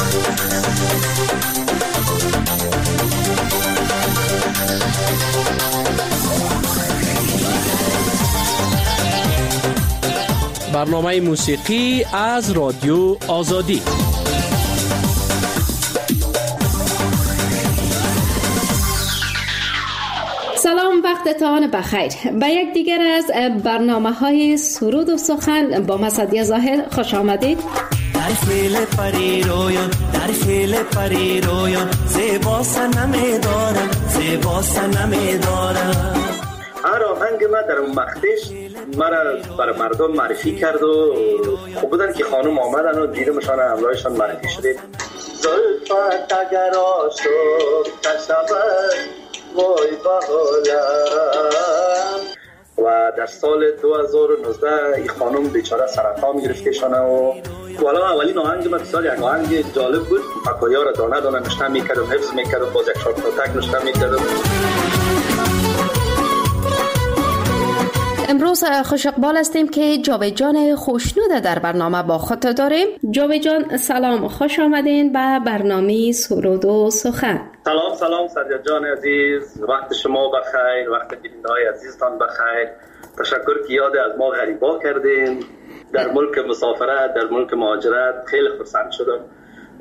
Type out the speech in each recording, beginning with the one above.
برنامه موسیقی از رادیو آزادی. سلام، وقتتان بخیر. به یک دیگر از برنامه‌های سرود و سخن با من سعدیه ظاهر خوش آمدید. در فیل پری رویان، در فیل پری رویان، زیبا سنمی دارم، زیبا سنمی دارم. هر آهنگ ما در مختش مرا بر مردم معرفی کرد و خوب بودن که خانم آمدن و دیدمشان همراهشان معرفی شدیم. زلفت اگر آشوب تشبه وای بحالم. و در سال 2019 این خانم بیچاره سرطان گرفتشان و والا اولین آهنگ من بسیار یک آهنگ جالب بود. مکایا را دانه دانه نشته میکردم، حفظ میکردم، باز یک شارتاتک نشته میکردم. امروز خوش اقبال هستیم که جاوید جان خوشنود در برنامه با خود داریم. جاوید جان سلام، خوش آمدین به برنامه سرود و سخن. سلام سعدیه جان عزیز، وقت شما بخیر، وقت بیننده‌های عزیزتان بخیر. تشکر که یاد از ما غریبا کردین. در ملک مسافرت، در ملک مهاجرت خیلی خرسند شدم و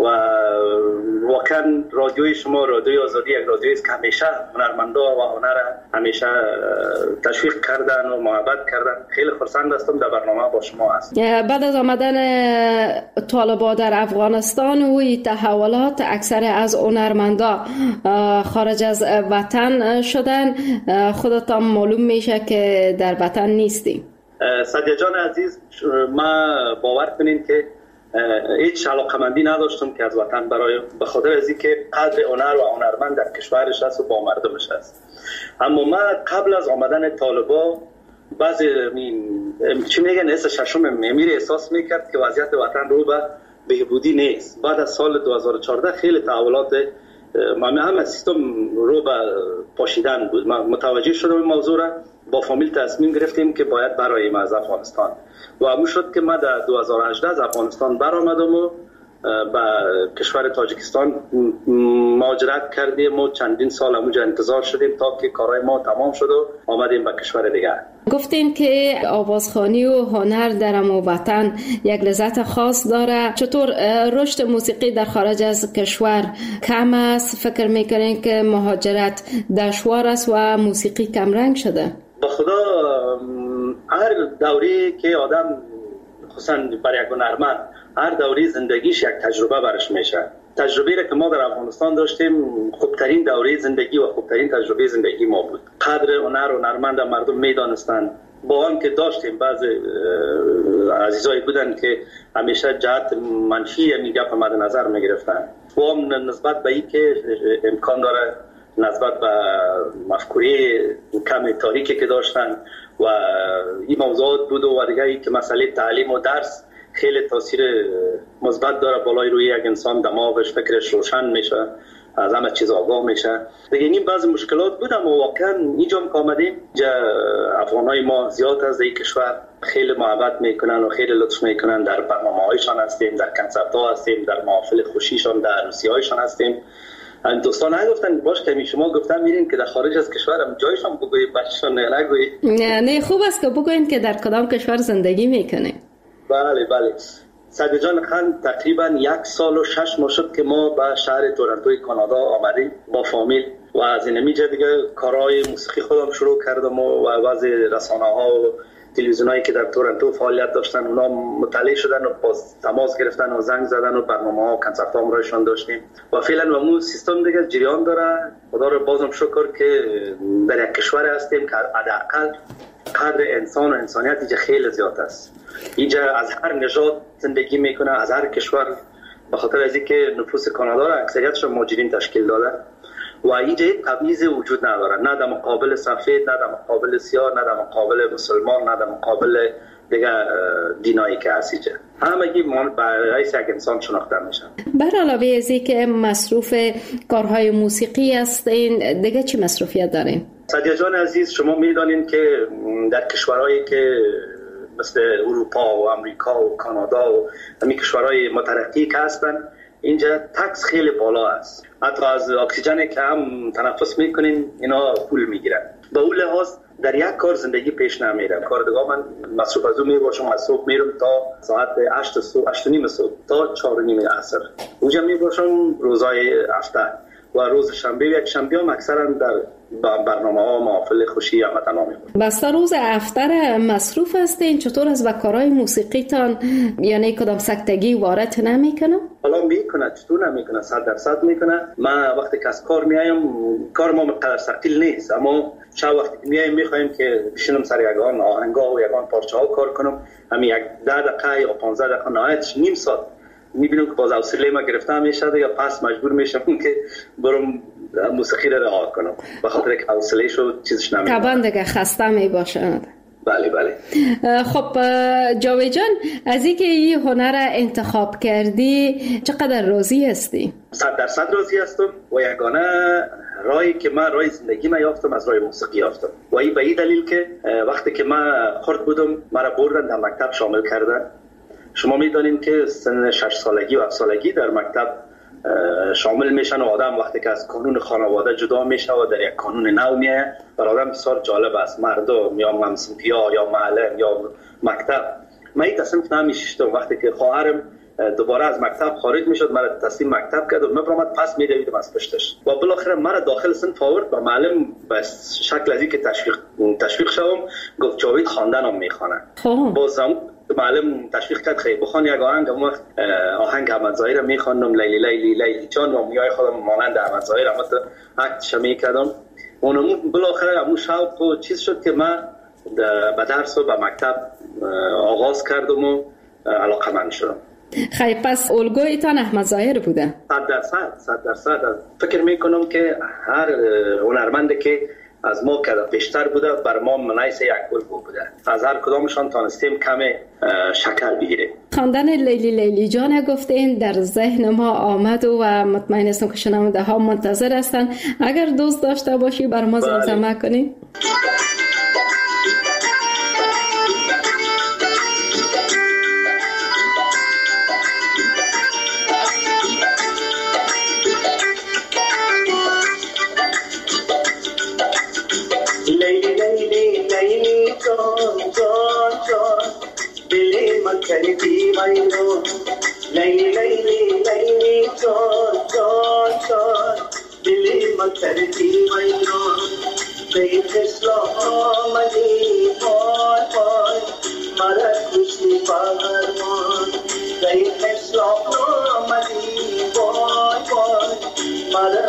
واقعا رادیوی شما، رادیوی آزادی، یک رادیویی است که همیشه هنرمندا و هنر همیشه تشویق کردن و محبت کردن. خیلی خرسند هستم در برنامه با شما هست. بعد از آمدن طالبان در افغانستان و تحولات، اکثر از هنرمندا خارج از وطن شدن. خودتان معلوم میشه که در وطن نیستیم. سعدیه جان عزیز، ما باور کنین که هیچ علاقمندی نداشتم که از وطن برایم، به خاطر از اینکه قدر هنر و هنرمند در کشورش هست و با مردمش هست. اما ما قبل از آمدن طالبا بعضی چی میگن حس ششم میمیری احساس میکرد که وضعیت وطن رو به بهبودی نیست. بعد از سال 2014 خیلی تحولات هم سیستم رو به پاشیدن بود. ما متوجه شدم این موضوع را، با فامیل تصمیم گرفتیم که باید براییم از افغانستان و همون شد که ما در 2018 از افغانستان برآمدم و به کشور تاجیکستان مهاجرت کردیم و چندین سال همونجا انتظار شدیم تا که کارهای ما تمام شد و آمدیم به کشور دیگر. گفتین که آوازخوانی و هنر در همون وطن یک لذت خاص داره. چطور رشد موسیقی در خارج از کشور کم است؟ فکر میکنین که مهاجرت دشوار است و موسیقی کم رنگ شده؟ با خدا هر دوری که آدم، خصوصا برای یک هنرمند، هر دوری زندگیش یک تجربه برش میشه. تجربه‌ای را که ما در افغانستان داشتیم خوبترین دوره زندگی و خوبترین تجربه زندگی ما بود. قدر هنر و هنرمند مردم میدانستند. با آن که داشتیم بعضی عزیزایی بودن که همیشه جهت منفی میگه مد نظر میگرفتن و هم نسبت به این که امکان داره نسبت به مفکوری کم تاریکی که داشتن و این موضوعات بود و دیگه ای که مسئله تعلیم و درس خیلی تاثیر مثبت داره بالای روی یک انسان، دماغش فکرش روشن میشه، از همه چیز آگاه میشه. دیگه این بعضی مشکلات بود اما واقعا اینجا که آمدیم افغانای ما زیاد از این کشور خیلی محبت میکنن و خیلی لطف میکنن. در برنامه‌هایشان هستیم، در کنسرت‌ها هستیم، در محافل خوشیشان، در عروسی‌هایشان هستیم. دوستان نگفتن باش که شما گفتن میرین که در خارج از کشورم جایشان بگویید، بچه‌شان نگویید. نه خوب است که بگوین که در کدام کشور زندگی میکنه. بله سعدیه جان خان، تقریبا 1 سال و 6 ماه شد که ما به شهر تورنتوی کانادا آمدیم با فامیل و از این میجه دیگه کارهای موسیقی خودم شروع کردم و بعضی رسانه‌ها و تلویزیونایی که در تورنتو فعالیت داشتن اونا مطلع شدن و باز تماس گرفتن و زنگ زدن و برنامه‌ها و کنسرت‌ها هم رایشان داشتیم و فعلا همون سیستم دیگه جریان داره. خدا رو بازم شکر که در یک کشور هستیم که حداقل قدر انسان و انسانیت اینجا خیلی زیاد است. اینجا از هر نژاد زندگی میکنه، از هر کشور، به خاطر از اینکه نفوس کانادا را اکثریتش مهاجرین تشکیل داده و اینجا تبعیض وجود نداره، نه در مقابل سفید، نه در مقابل سیاه، نه در مقابل مسلمان، نه در مقابل دیگه دینایی که هست. اینجا همگی برای یک انسان شناخته میشن. بر علاوه از اینکه مصروف کارهای موسیقی هستین، دیگه چی مصروفیت دارین؟ سعدیه جان عزیز، شما میدانین که در کشورهایی که مثل اروپا و امریکا و کانادا و همین کشورهای مترقی که هستن، اینجا تکس خیلی بالا است، حتی از اکسیژنی که هم تنفس میکنین اینا پول میگیرن. به اون لحاظ در یک کار زندگی پیش نمیره. کار دیگه من مصروف از اون میباشم، از صبح میرم تا ساعت 8 صبح 8:30 صبح تا 4:30 عصر اونجا میباشم روزای هفته، و روز شنبه یک شنبه هم اکثرا در برنامه‌ها محافل خوشی یا وطنا می‌باشم. بسته روز افتر مصروف هستین، چطور از کارهای موسیقیتان یعنی کدام سکتگی وارد نمیکنه؟ حالا میکنه، چطور نمیکنه، 100% میکنه. من وقتی که از کار میایم، کار ما مقدر ثقیل نیست، اما شب وقتی که میایم میخوایم که بشینم سر یگان آهنگا و یگان پارچه ها کار کنم. همین یک 10 دقیقه یا 15 دقیقه نهایتش نیم ساعت میبینم که باز حوصله ما گرفته میشه یا پس مجبور میشم که برم موسیقی رو رها کنم، به خاطر که حوصله شو چیزش نمیشه. طبعا دیگه خسته میباشه. بله بله. خب جاوید جان، از اینکه این هنر انتخاب کردی چقدر راضی هستی؟ 100% راضی هستم و یگانه راهی که من راه زندگی ما یافتم از راه موسیقی یافتم و این به این دلیل که وقتی که من خرد بودم مرا بردن در مکتب شامل کردن. شما میدونین که سن 6 سالگی و 7 سالگی در مکتب شامل میشن و آدم وقتی که از قانون خانواده جدا میشه و در یک قانون نو میه، برای آدم بسیار جالب است. مردم یا همسنفی‌ها یا معلم یا مکتب. من این تصمیم نمیشتم وقتی که خواهرم دوباره از مکتب خارج میشد، مرا تصمیم مکتب کرد و من برام پس میدویدم از پشتش و بالاخره مرا داخل صنف آورد و معلم به شکل از اینکه تشویق شوم گفت جاوید خواندنم میخوانه. بازم معلم تشویق کرد خیلی بخوان یک آهنگ. اون وقت آهنگ احمد ظاهر میخواندم، لیلی لیلی لیلی جان و میای خودم مانند احمد ظاهر اما اکتش میکردم. اونم بالاخره همون شوق و چیز شد که من به درس و به مکتب آغاز کردم و علاقه‌مند شدم. خیلی پس الگویتان احمد ظاهر بوده؟ 100%. فکر میکنم که هر هنرمندی که از ما که بیشتر بوده بر ما منیس یک الگو بوده. از هر کدامشان تانستیم کم شکر بگیره. خواندن لیلی لیلی جان گفتین در ذهن ما آمد و مطمئن هستم که شنونده ها منتظر هستن. اگر دوست داشته باشی بر ما زمزمه کنی. करती मनो लैली लैली लैली चोर चोर चोर दिली मकरती मनो बेइस्लो मनी और और मरा खुशी पागल मन बेइस्लो मनी और और मरा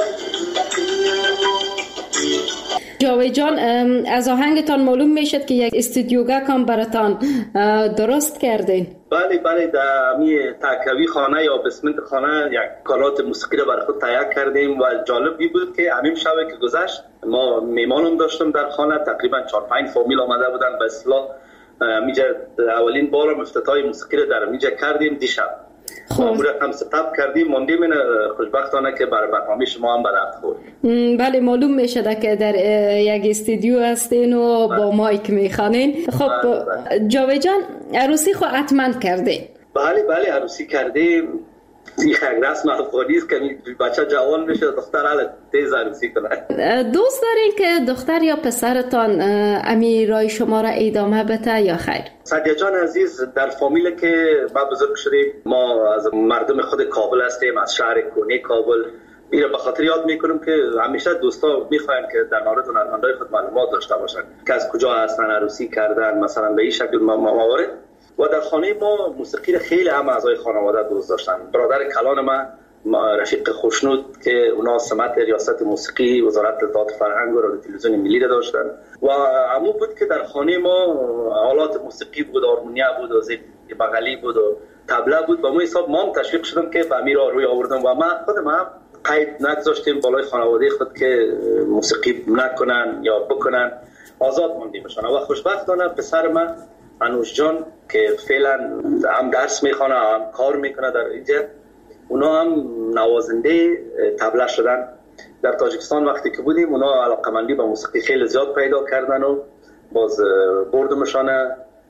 جاوید جان، از آهنگتان معلوم میشد که یک استودیوگاه هم براتان درست کردین. بله در می تاکوی خانه یا بسمنت خانه یک کارات موسیقی رو برای خود تهیه کردیم و جالبی بود که همین شبه که گذشت ما میمانم داشتم در خانه، تقریبا 4-5 فامیل آمده بودن. به اصطلاح میجا اولین بار افتتاحی موسیقی رو در میجا کردیم دیشب. مامورا هم ستاب کردیم، موندیم. این خوشبختانه که برای برنامه شما هم برات خورد. بله معلوم میشده که در یک استودیو هستین و با مایک میخوانین. خب جاوید جان، عروسی خو حتما کردین؟ بله عروسی کردیم. این یک رسم افغانی است که بچه جوان میشه دختر حالا تیز عروسی کنه. دوست دارین که دختر یا پسرتان امی رای شما را ادامه بده یا خیر؟ سعدیه جان عزیز، در فامیل که ما بزرگ شدیم، ما از مردم خود کابل هستیم، از شهر کنی کابل. میره به خاطر یاد میکنم که همیشه دوستا میخواین که در مورد هنرمندای خود معلومات داشته باشن که از کجا هستن، عروسی کردن، مثلا به این شکل موارد. و در خانه ما موسیقی خیلی هم اعضای خانواده دوست داشتن. برادر کلان ما رفیق خوشنود که اونا سمت ریاست موسیقی وزارت اطلاعات فرهنگ و رادیو تلویزیون ملی را داشتن و عمو بود که در خانه ما آلات موسیقی بود، آرمونیا بود و زیب بغلی بود و طبله بود. با ما حساب ما هم تشویق شدم که به امیر روی آوردم و من خودم هم قید نگذاشتیم بالای خانواده خود که موسیقی نکنن یا بکنن، آزاد موندیمشان. و خوشبختانه پسر من انوش جان که فعلا هم درس میخونه هم کار میکنه در اینجا، اونا هم نوازنده طبله شدن. در تاجیکستان وقتی که بودیم اونا علاقمندی به موسیقی خیلی زیاد پیدا کردن و باز بردمشانه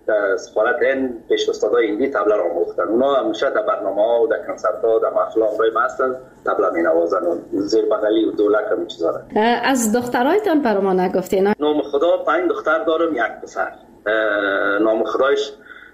سفارت هند پیش استادای هندی تبله را آموختن. اونا همیشه در برنامه‌ها و در کنسرت‌ها در محفل‌های ما هستن، تبله می‌نوازن و زیر بغلی و دولک هم چیزا را. از دخترایتان برای ما نگفتین؟ نام خدا 5 دختر دارم، 1 پسر. نام خدایش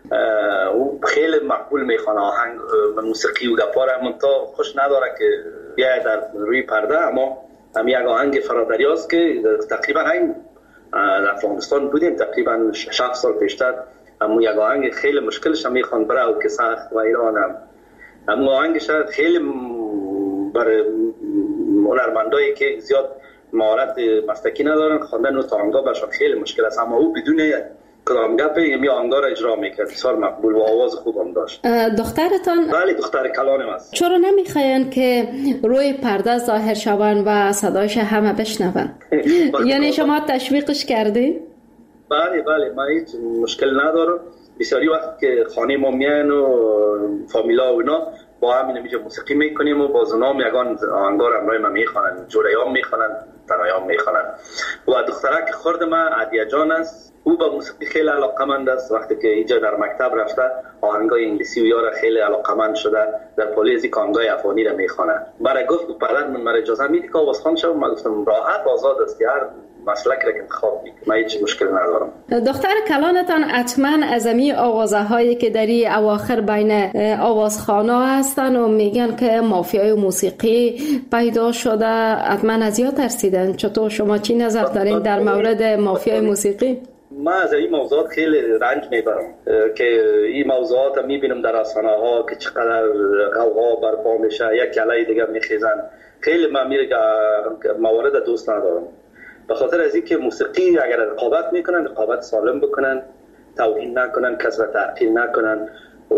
او خیلی مقبول میخوانه آهنگ موسیقی و گپا را، منتها خوش نداره که بیاید در روی پرده. اما هم یک آهنگ فرادریاست که تقریبا همین در افغانستان بودیم تقریبا 6 سال پیشتر، اما یک آهنگ خیلی مشکلش هم میخوان برای او که سخت و ایران هم اما آهنگش خیلی برای هنرمندایی که زیاد مهارت مسلکی ندارن خواندن و تانگا برشان خیلی مشکل است، اما او بدون کدام گپ می آهنگا را اجرا میکرد، بسیار مقبول و آواز خوب هم داشت. دخترتان؟ بله دختر کلانم است. چرا نمیخواین که روی پرده ظاهر شوند و صدایش همه بشنون؟ یعنی شما تشویقش کردی؟ بله من هیچ مشکل ندارم. بسیاری وقت که خانه ما میان و فامیلا و اینا با هم اینجا موسیقی میکنیم و باز اونام یگان آهنگا را همراه ما میخوانن، جوریام میخوانن، تنایام میخوانن. و دخترک خرد ما عدیه جان است، او با موسیقی خیلی علاقمند است. وقتی که اینجا در مکتب رفته آهنگای انگلیسی و یارا خیلی علاقمند شده، در پلیسی آهنگای افغانی را میخوانه. برای گفت پدر من مرا اجازه میدی که آوازخوان شوم؟ من گفتم راحت آزاد است، هر مسلک را که انتخاب میکنی، من هیچ مشکل ندارم. دختر کلانتان حتما از امی آوازه هایی که در این اواخر بین آوازخوانا هستن و میگن که مافیای موسیقی پیدا شده، حتما از یا ترسیدن. چطور شما چی نظر دارین در مورد مافیای موسیقی؟ من از این موضوعات خیلی رنج میبرم که این موضوعات میبینم در رسانه ها که چقدر غوغا برپا میشه، یک علیه دیگر میخیزن. خیلی من موارد دوست ندارم، به خاطر از اینکه موسیقی اگر رقابت میکنن رقابت سالم بکنن، توهین نکنن، کس را تحقیر نکنن و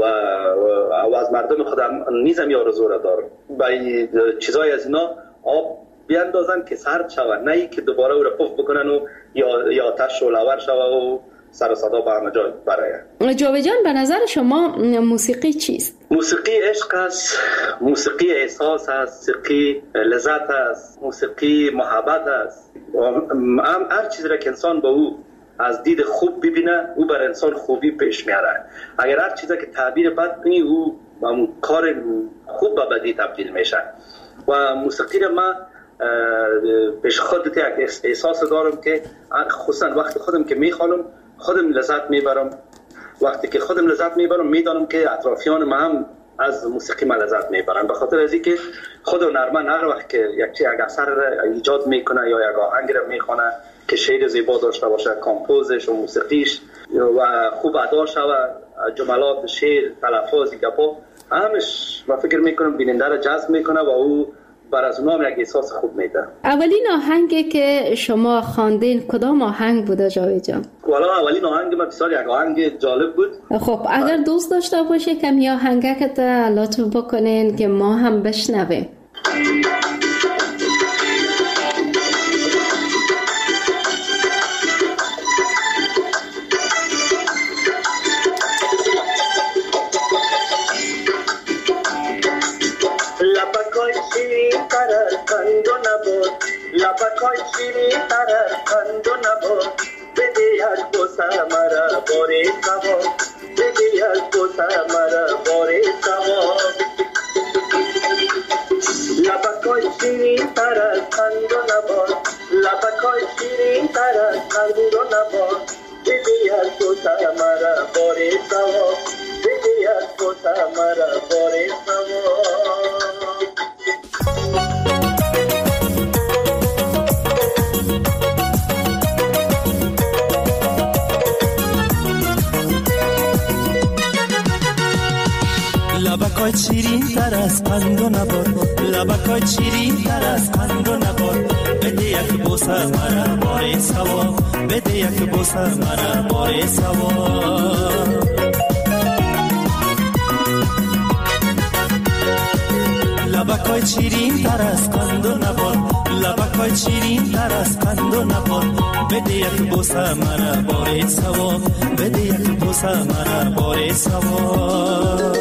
از مردم خودم نیزم یا آرزو را دارم با چیزای از اینا آب بیاندازن که سرد شود، نه ای که دوباره او را پف بکنن و یا آتش شعله‌ور شود و سر و صدا به همه جا برآید. جاوید جان، به نظر شما موسیقی چیست؟ موسیقی عشق است، موسیقی احساس است، موسیقی لذت است، موسیقی محبت است. هر چیزی را که انسان با او از دید خوب ببینه او بر انسان خوبی پیش میاره. اگر هر چیزی که تعبیر بد کنی او کار خوب به بدی تبدیل میشه. و موسیقی را من پیش خودت یک احساس دارم که خصوصا وقتی خودم که میخوانم خودم لذت میبرم. وقتی که خودم لذت میبرم میدانم که اطرافیان ما هم از موسیقی من لذت میبرن. به خاطر از اینکه خود هنرمند هر وقت که یک اثر ایجاد میکنه یا یک آهنگ را میخونه که شعر زیبا داشته باشه، کامپوزش و موسیقیش و خوب ادا شود، جملات شعر، تلفظ، گپا، همش من فکر میکنم بیننده را جذب میکنه و او بر از اونام یک احساس خوب میده. اولین آهنگی که شما خواندین کدام آهنگ بوده جاوید جان؟ والا اولین آهنگ من بسیار یک آهنگ جالب بود. خب اگر دوست داشته باشه کمی آهنگک لطف بکنین که ما هم بشنویم. لبکای شیرین تر از قند و نبات، بده یک بوسه مرا باری ثواب، بده یک بوسه مرا باری ثواب. لبکای شیرین تر از قند و نبات، لبکای شیرین تر از قند و نبات، بده یک بوسه مرا باری ثواب، بده یک بوسه مرا باری ثواب. لبکای شیرین تر از قند و نبات، لبکای شیرین تر از قند و نبات، بده یک بوسه مرا باری ثواب، بده یک بوسه مرا باری ثواب. لبکای شیرین تر از قند و نبات، لبکای شیرین تر از قند و نبات، بده یک بوسه مرا باری ثواب، بده یک بوسه مرا باری ثواب.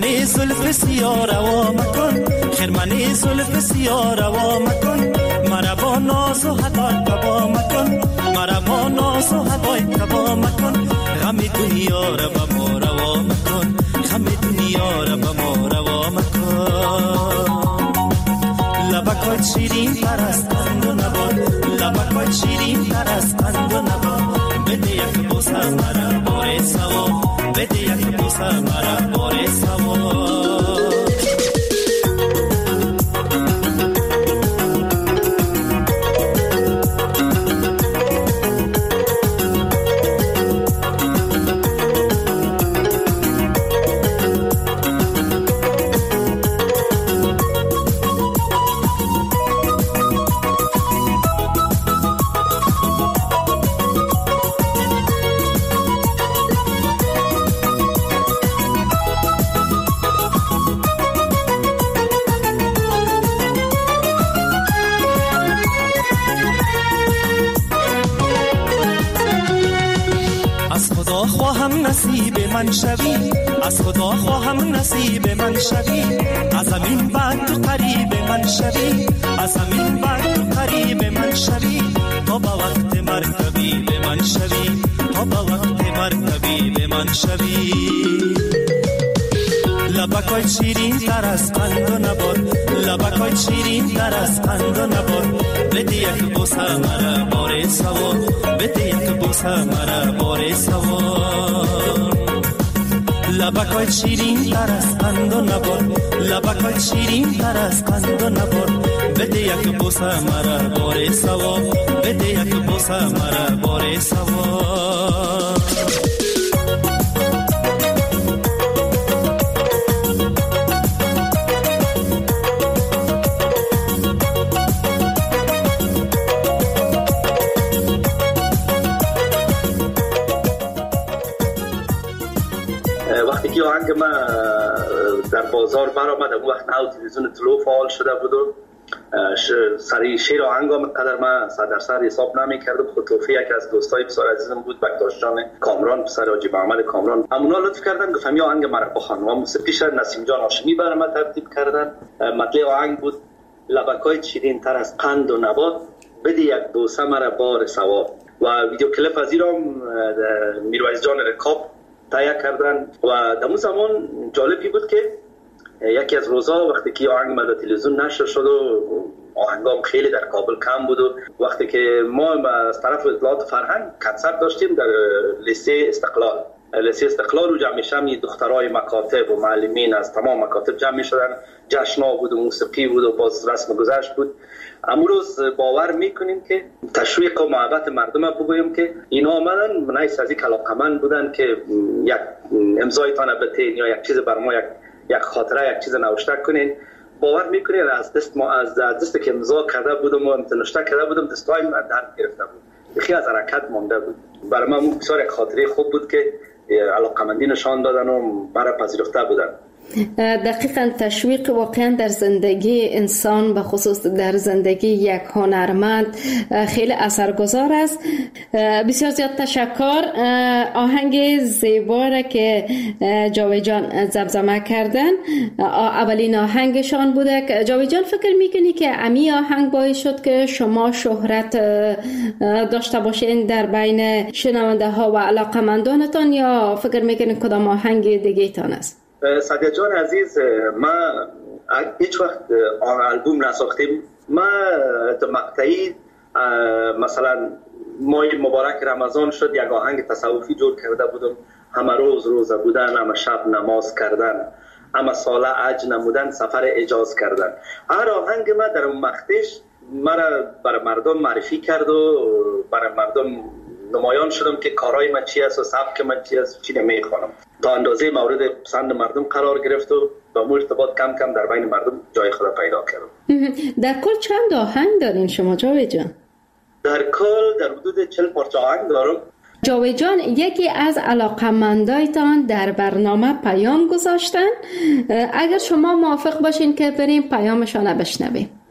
خرمنی زلف سیاه روا مکن، خرمنی زلف سیاه روا مکن، مرا با ناز و هدای تبا مکن، مرا با ناز و هدای تبا مکن، غم دنیا را با ما روا مکن، غم دنیا را با ما روا مکن. لبکات شیرین تر از قند و نبات، لبکات شیرین تر از قند و نبات، بده یک بوسه مرا بار سوا، بده یک بوسه مرا بار سوا. نصیب من شوی، از خدا خواهم نصیب من شوی، از زمین بعد تو قریب من شوی، از زمین بعد تو قریب من شوی، تا با وقت مرکبی به من شوی، تا با وقت مرکبی به من شوی. لبکای شیرین تر از قند و نبات، لبکای شیرین تر از قند و نبات، بده یک بوسه مرا بار سوا، بده یک بوسه مرا بار سوا. لبکای شیرین تر از قند و نبات، لبکای شیرین تر از قند و نبات، بده یک بوسه مرا بار سوا، بده یک بوسه مرا بار سوا. وقتی که آهنگ من در بازار برآمد، اون وقت نو تلویزیون طلو فعال شده بود و سری شیر آهنگ هم قدر من صد حساب نمی کردم. خود توفی یک از دوستای بسیار عزیزم بود، بکتاش جان کامران، پسر حاجی محمد کامران، همونا لطف کردن گفتم یا آهنگ مرا بخوان و موسیقیش نسیم جان هاشمی برای من ترتیب کردن. مطلع آهنگ بود لبکای شیرین تر از قند و نبات، بده یک بوسه مرا بار سوا. و ویدیو کلیپ از ایران میرویس جان رکاب تهیه کردن و در اون زمان جالبی بود که یکی از روزا وقتی که آهنگ ما در تلویزیون نشر شد و آهنگام خیلی در کابل کم بود و وقتی که ما از طرف اطلاعات فرهنگ کنسرت داشتیم در لیسه استقلال، لیسه استقلال رو جمع شدن دخترای مکاتب و معلمین از تمام مکاتب جمع شدن، جشن‌ها بود و موسیقی بود و باز رسم گذشت بود. امروز باور میکنیم که تشویق و محبت مردم بگویم که اینا آمدن نیست از این علاقمند بودن که یک امضایتان بتین یا یک چیز بر ما یک خاطره یک چیز نوشته کنین. باور میکنین از دست که امضا کرده بودم و نوشته کرده بودم دستای من درد گرفته بود، خیلی از حرکت مانده بود. برای من بسیار یک خاطره خوب بود که علاقمندی نشان دادن و برای پذیرفته بودن. دقیقاً تشویق واقعا در زندگی انسان به خصوص در زندگی یک هنرمند خیلی اثرگذار است. بسیار زیاد تشکر. آهنگ زیبا را که جاوید جان زمزمه کردن اولین آهنگشان بوده. جاوید جان فکر میکنی که امی آهنگ باعث شد که شما شهرت داشته باشین در بین شنونده ها و علاقمندانتان یا فکر میکنی کدام آهنگ دیگه تان است؟ سعدیه جان عزیز، ما هیچ وقت البوم نساختیم. ما مقطعی مثلا ماه مبارک رمضان شد یک آهنگ تصوفی جور کرده بودم، همه روز روزه بودن، همه شب نماز کردن، همه ساله حج نمودن، سفر اجاز کردن. هر آهنگ ما در اون مقطعش مرا برای مردم معرفی کرد و برای مردم نمایان شدم که کارهای من چی است و سبک من چی است، چی نمیخوانم. تا اندازه مورد پسند مردم قرار گرفت و با مو ارتباط کم کم در بین مردم جای خود پیدا کردم. در کل چند آهنگ دارین شما جاوید جان؟ در کل در حدود 40 پارچه آهنگ دارم. جاوید جان، یکی از علاقمندایتان در برنامه پیام گذاشتن، اگر شما موافق باشین که بریم پیامشان بشنویم.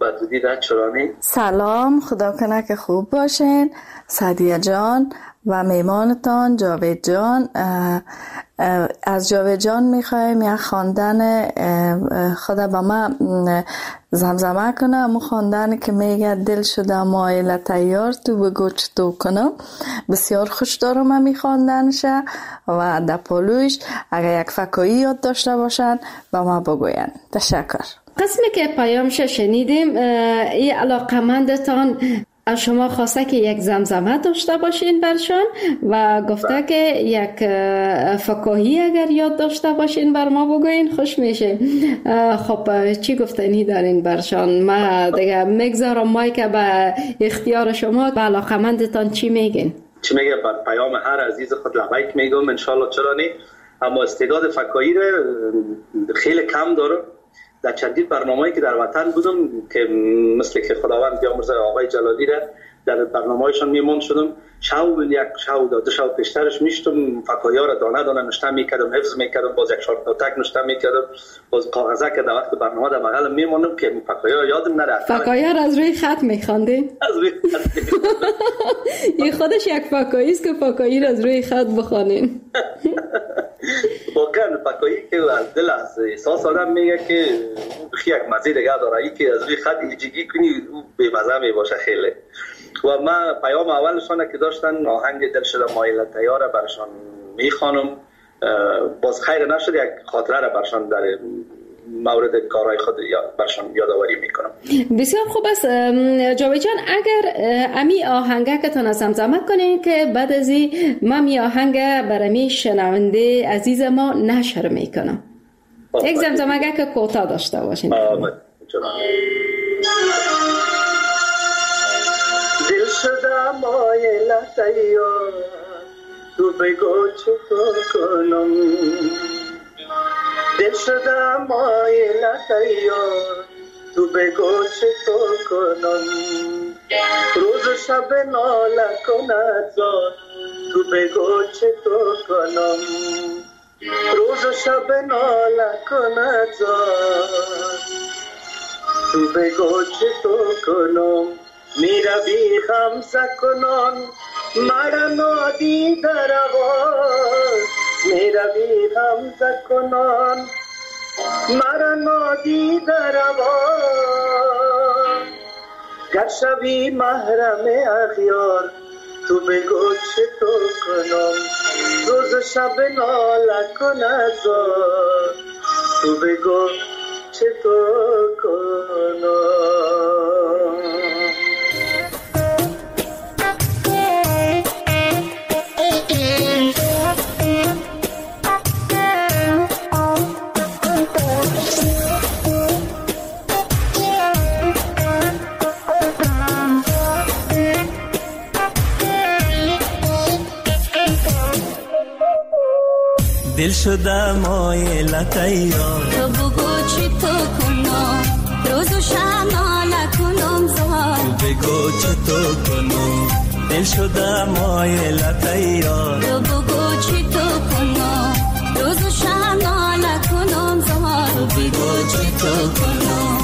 بدودی در چرانی. سلام، خدا کنه که خوب باشین سعدیه جان و میمانتان جاوید جان. از جاوید جان میخوایم یک خواندن خدا با من زمزمه کنه، امو خواندن که میگه دل شده مایل تیار تو بگو چطور کنم. بسیار خوش دارم من میخواندنشه و در پالوش اگر یک فکایی یاد داشته باشن با ما بگوین. تشکر. قسمی که پیامش شنیدیم این علاقمندتان از شما خواسته که یک زمزمه داشته باشین برشان و گفته که یک فکاهی اگر یاد داشته باشین بر ما بگوین خوش میشه. خب چی گفتنی دارین برشان؟ ما دیگه میگذارم مایک به اختیار شما. به علاقمندتان چی میگین؟ چی میگه؟ بر پیام هر عزیز خود لبیک میگم انشالله. چرا نه؟ اما استعداد فکاهی رو خیلی کم دارم. در چندین برنامه‌ای که در وطن بودم که مثل که خداوند بیامرزه آقای جلالی را در برنامه‌هایشان میمون شدم، یک شو دو شو پیشترش میشتم فکاهی‌ها را دانه دانه نوشته میکردم، حفظ میکردم، باز یک شارت نوتک نوشته میکردم، باز کاغذه که در وقت برنامه در بغلم میمونم که فکاهی‌ها یادم نره. فکاهی‌ها را از روی خط میخواندین؟ از روی خط. این خودش یک فکاهی است که فکاهی را از روی خط بخوانین. واقعا فکاهی که از دل از احساس آدم میگه که یک مزه دیگه داره، ای که از روی خط ایجگی کنی او بی‌مزه میباشه خیلی. و من پیام اولشان که داشتن آهنگ دل شده مایل تیار برشان میخوانم. باز خیر نشد یک خاطره را برشان در مورد کارهای خود برشان یادآوری میکنم. بسیار خوب است جاوید جان. اگر امی آهنگه که تان زمزمه کنین که بعد از این ما می آهنگه برمی شنونده عزیز ما نشر میکنم. یک زمزمه که کوتاه داشته باشین. دل شده مایل تیار تو بگو چطور کنم، دل شده مایل تیار تو بگو چطور کنم، روز و شب ناله کند زار تو بگو چطور کنم، روز و شب ناله کند زار تو بگو چطور کنم، میروی خمسه کنان مرا نادی در آواز، میروی خمسه کنان مرا نادی در آواز، گر شوی محرم اغیار تو بگو چطور کنم، روز و شب ناله کند زار تو بگو چطور کنم. دل شده مایل تیار تو بگو چی تو کنم، روز و شب ناله کنم زار تو بگو چی تو کنم، دل شده مایل تیار تو بگو چی تو کنم، روز و شب ناله کنم زار تو بگو چی تو کنم.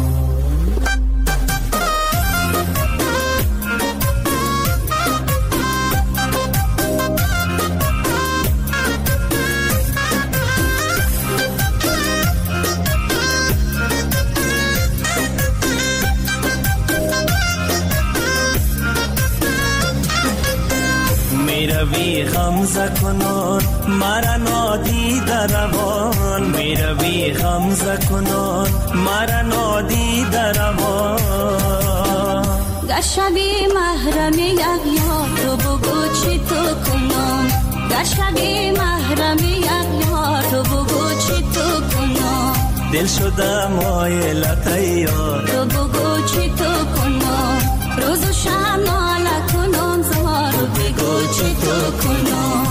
میروی غمزه کنان مرا نادی در روان، میروی غمزه کنان مرا نادی در روان، گر شوی محرم اغیار تو بگو چی تو کنم، گر شوی محرم اغیار تو بگو چی تو کنم، دل شده مایل تیار تو بگو چی تو کنم، روز و شب ناله کنم زار تو بگو چی تو کنم.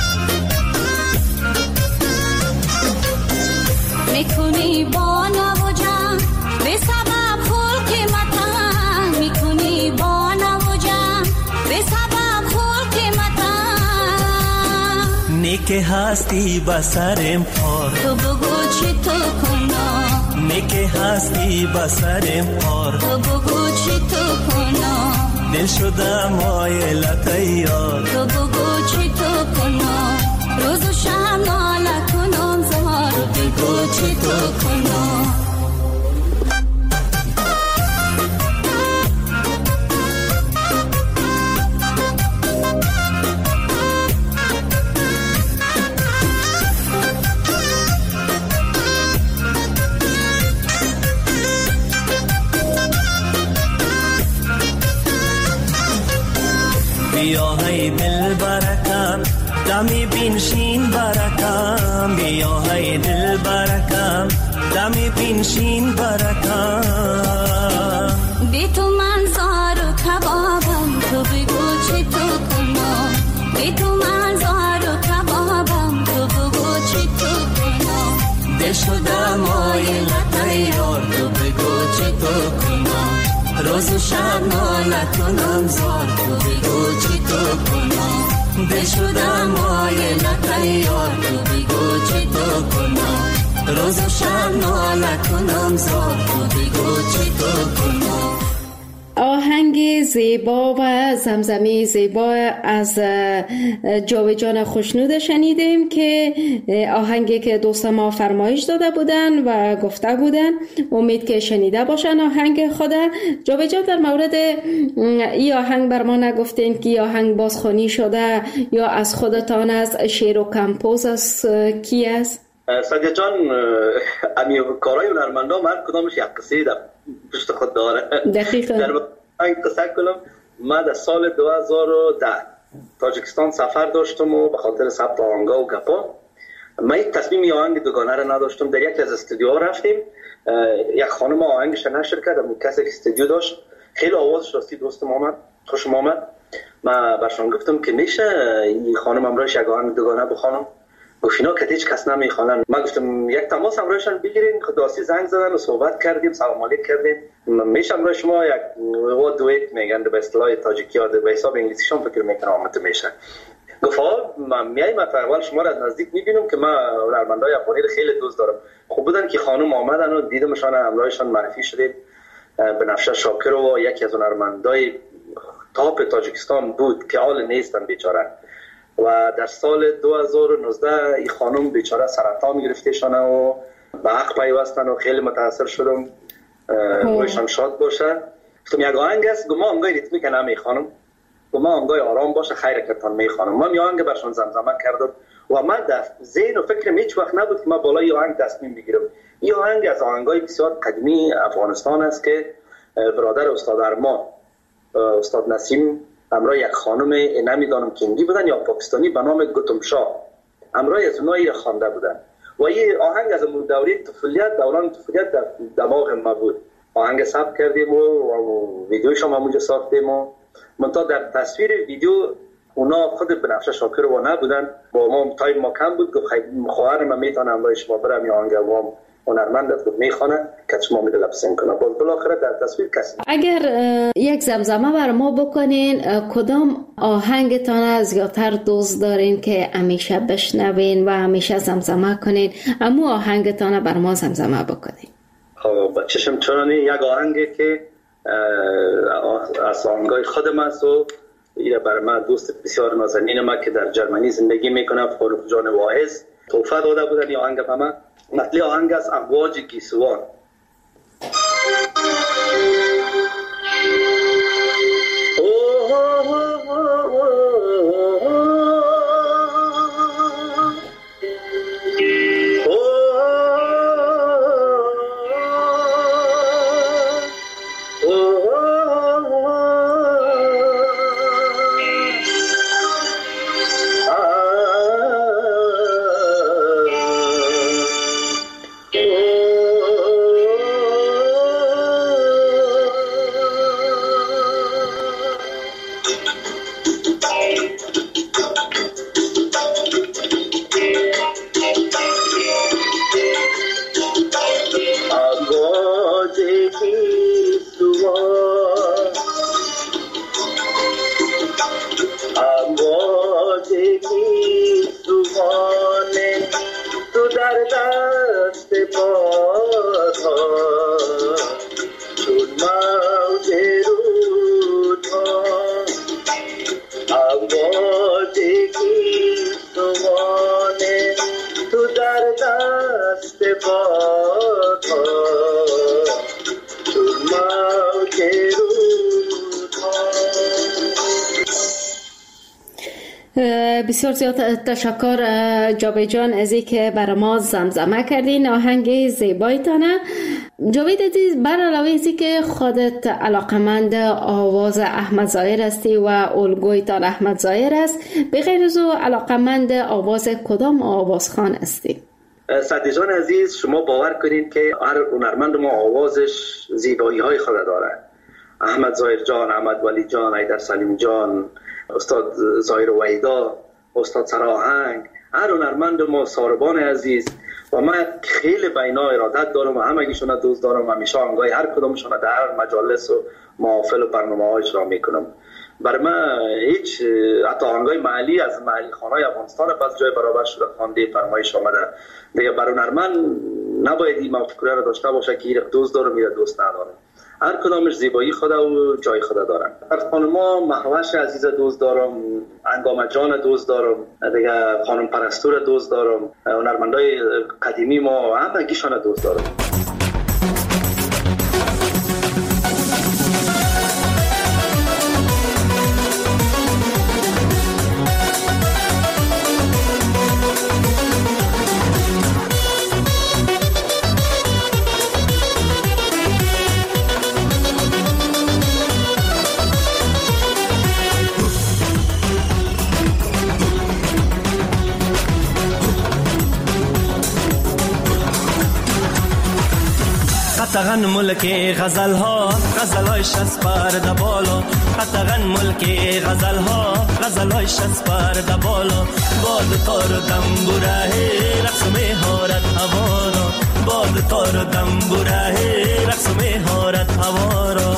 میکنی با نواج نیکه هستی بسرم پار تو بگو چی تو کنم نیکه هستی بسرم پار تو بگو چی تو کنم دل شده مایلت یار تو بگو چی تو کنم روز و شب ناله کنم زار تو بگو چی تو کنم بیا های دل برکم دمی بینشین برکم بیا های دل برکم دمی بینشین برکم بی تو من زار و کبابم تو بگو چی تو کنم بی تو من زار و کبابم تو بگو چی تو کنم دل شده مایلت یار تو بگو چی تو کنم روز و شب ناله کنم زار تو بگو چی تو کنم دل شده مایلت یار تو بگو چی تو کنم روز و شب ناله کنم زار تو بگو چی تو کنم. آهنگ زیبا و زمزمه زیبا از جاوید خوشنود شنیدیم که آهنگی که دوست ما فرمایش داده بودن و گفته بودن، امید که شنیده باشن آهنگ خود. جاوید در مورد این آهنگ بر ما نگفتین که این آهنگ بازخوانی شده یا از خودتان از شعر و کمپوز از کی است؟ سادیا جان، امی کارهای هنرمندان هر کدامش یک قصه در پشت خود داره. دقیقاً. در این قصه کنم، من در سال 2010 تاجیکستان سفر داشتم و به خاطر ثبت آهنگا و گپا من یک تصمیم آهنگ دوگانه را نداشتم. در یک از استودیوها رفتیم، یک خانم آهنگش نشر کرد، کسی که استودیو داشت خیلی آوازش راستی دوستم آمد، خوشم آمد. من برشان گفتم که میشه این خانم امروز یک آهنگ دوگانه بخوانم. گفتینا که هیچ کس نمیخوانن. من گفتم یک تماس امروزشان بگیرین. خداسی زنگ زدن و صحبت کردیم، سلام علیک کردیم. میشه امروز شما یک دویت میگن به اصطلاح تاجیکی ها به حساب انگلیسیشون فکر میکنم آمده میشه. گفت من میایم اول شما را از نزدیک میبینم که من هنرمندای افغانی خیلی دوست دارم. خوب بودن که خانم آمدن و دیدمشان، امروزشان معرفی شدیم. بنفشه شاکر و یکی از هنرمندای تاپ تاجیکستان بود که حال نیستن بیچاره. و در سال 2019 این خانم بیچاره سرطان گرفتهشانه و به حق پیوستن و خیلی متاثر شدم. رویشان شاد باشه. گفتم یک آهنگ است، گفتم آهنگای ریتمیک نمی خانم، گفتم آهنگای آرام باشه، خیر کردن می خانم. من این آهنگ برشان زمزمه کردم و من در ذهن و فکرم هیچ وقت نبود که من بالای آهنگ تصمیم بگیرم. این آهنگ از آهنگای بسیار قدیمی افغانستان است که برادر استاد ارمان، استاد نسیم همراه یک خانم نمیدانم که هندی بودن یا پاکستانی به نام گوتم شاه، همراه از اونایی خوانده بودن و این آهنگ از دوره طفولیت، دوران طفولیت در دماغ ما بود. آهنگ ثبت کردیم و ویدیوش هم همونجا ساختیم و منتها در تصویر ویدیو اونا خود بنفشه شاکر و نبودن، با ما تایم ما کم بود. گفت خواهر من میتونم همراه شما برم یا آهنگ و هنرمندت بود میخوانه که شما میده لبسین کنه. بالاخره در تصویر کسی. اگر یک زمزمه بر ما بکنین، کدام آهنگتان زیادتر دوست دارین که همیشه بشنوین و همیشه زمزمه کنین؟ اما آهنگتان بر ما زمزمه بکنین. خب چشم چرانی یک آهنگی که از آهنگای خودم است و این برای من دوست بسیار نازنین ما که در جرمنی زندگی میکنه، فاروق جان واعظ توفه داده بودن این آهنگ به من. مطلع آهنگ از امواج گیسوان. بسیار زیاد تشکر جاوید جان از اینکه برای ما زمزمه کردین آهنگ زیبایتانه. جاوید عزیز، بر علاوه از اینکه خودت علاقمند آواز احمد ظاهر هستی و الگویتان احمد ظاهر است، بغیر از او علاقمند آواز کدام آوازخوان هستی؟ سعدی جان عزیز، شما باور کنید که هر هنرمند ما آوازش زیبایی های خود داره. احمد ظاهر جان، احمد ولی جان، حیدر سلیمی جان، استاد ظاهر وحیدا، استاد سراهنگ، هر هنرمند ما، ساربان عزیز، و من خیلی به اینا ارادت دارم و همگیشون دوست دارم. همیشه آنگاه هر کدومشون در هر مجالس و محافل و برنامه ها اجرا میکنم. برای من هیچ حتی آهنگای محلی از محلی خانهای افغانستان بس جای برابر شده خوانده فرمایش آمده. دیگه برای هنرمند نباید این مفکوره رو داشته باشه که این دوست دارم این دوست ندارم. هر کدامش زیبایی خود و جای خود دارن. از خانما مهوش عزیز دوست دارم، انگام جان دوست دارم، دیگه خانم پرستور دوست دارم، هنرمندای قدیمی ما همگیشون دوست دارم. قطعاً ملک غزل ها، غزل های شست پرده بالا، قطعاً ملک غزل ها، غزل های شست پرده بالا، باد تار و دنبوره رقص مهارت هوا را، باد تار و دنبوره رقص مهارت هوا را.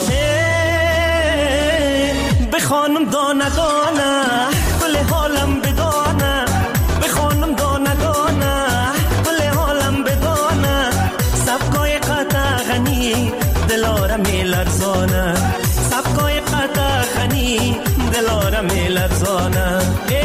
بخوانم دانه دانه گل حالم بدانه، بخوانم دانه دانه گل حالم بدانه، سبکای قطع غنی دلارم لرزانه، سبکای قطع غنی دلارم لرزانه.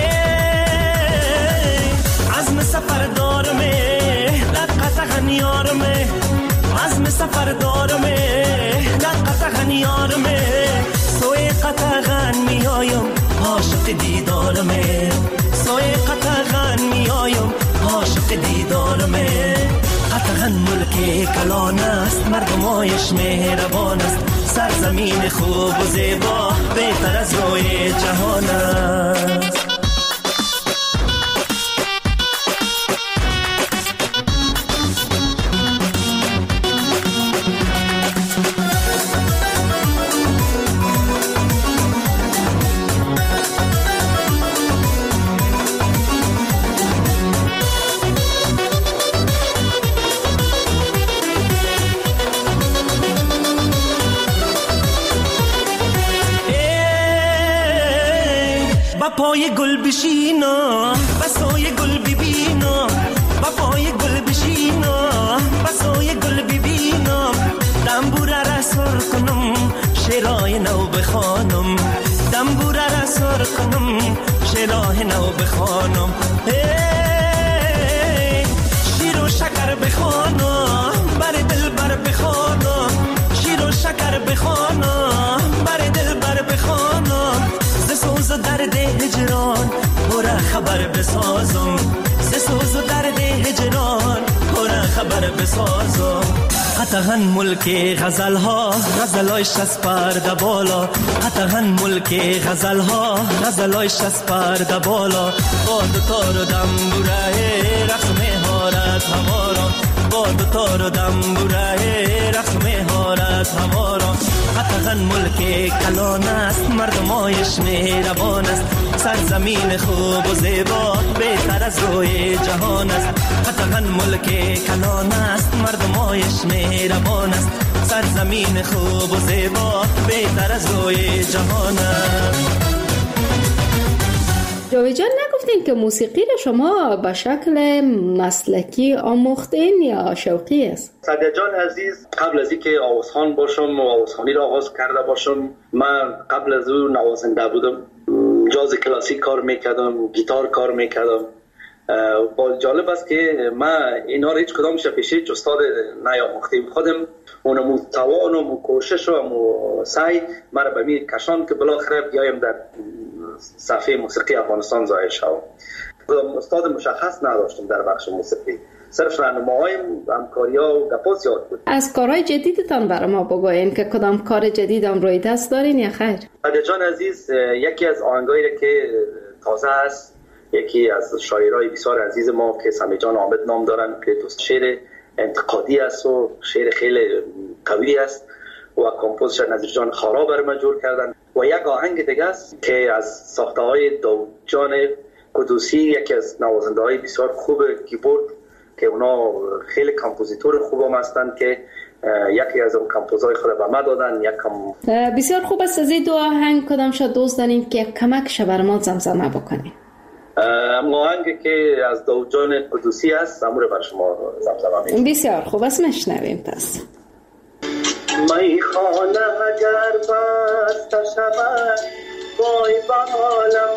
عزم سفر دارمه در قطع غنیارمه، عزم سفر دارمه در قطع غنیارمه، سوی قطع غن میایم عاشق دیدارمه، سوی قطع غن میایم عاشق دیدارمه. قطعاً ملک کلان است، مردمایش مهربان است، سرزمین خوب و زیبا بهتر از روی جهان است. پای گل بشینا بسای گل ببینا، با پای گل بشینا بسای گل ببینا، دنبوره را سر کنم شعرهای نو بخوانم، دنبوره را سر کنم شعرهای نو بخوانم، شیر و شکر بخوانم بر دل بر بخوانم، شیر و شکر بخوانم بر دل بر بخوانم، سوز و درد هجران برا خبر بسازم، سوز و درد هجران برا خبر بسازم. قطعاً ملک غزل ها، غزل های شست پرده بالا، قطعاً ملک غزل ها، غزل های شست پرده بالا، باد و تار و دنبوره رقص مهارت هوا را، باد و تار و دنبوره رقص مهارت هوا را. قطعاً ملک کلان است، مردمایش مهربان است، سرزمین خوب و زیبا بهتر از روی جهان است. قطعاً ملک کلان است، مردمایش مهربان است، سرزمین خوب و زیبا بهتر از روی جهان است. جاوید جان، نگفتین که موسیقی را شما به شکل مسلکی آموختین یا شوقی است؟ سعدی جان عزیز، قبل از اینکه آوازخوان باشم و آوازخوانی را آغاز کرده باشم، من قبل از اون نوازنده بودم، جاز کلاسیک کار میکردم، گیتار کار میکردم. با جالب است که من اینا را هیچ کدامش پیش هیچ استاد نیاموختیم، خودم اونمو توان و کوشش و سعی مرا به می کشان که بالاخره بیایم در صفحه موسیقی افغانستان ظاهر شد. استاد مشخص نداشتیم در بخش موسیقی، صرف راهنماهای همکاری‌ها و گپا زیاد بود. از کارهای جدیدتان برای ما بگوین که کدام کار جدید هم روی دست دارین یا خیر؟ سعدیه جان عزیز یکی از آهنگایی که تازه است، یکی از شاعرای بسیار عزیز ما که سمی جان عابد نام دارن که دوست شعر انتقادی است و شعر خیلی قوی است و کمپوزش نظیر جان خارا بر ما جور کردن. و یک آهنگ دیگه است که از ساخته‌های داود جان قدوسی، یکی از نوازنده‌های بسیار خوب کیبورد که اونا خیلی کمپوزیتور خوبم هستند که یکی از اون کمپوزهای خود به ما دادن. بسیار خوب است. از این دو آهنگ کدام شد دوست دارین که کمک بر ما زمزمه بکنیم؟ آهنگی که از داود جان قدوسی است امور بر شما زمزمه می‌کنم. بسیار خوب است، میشنویم. پس می خانه اگر بسته شود وای به حالم،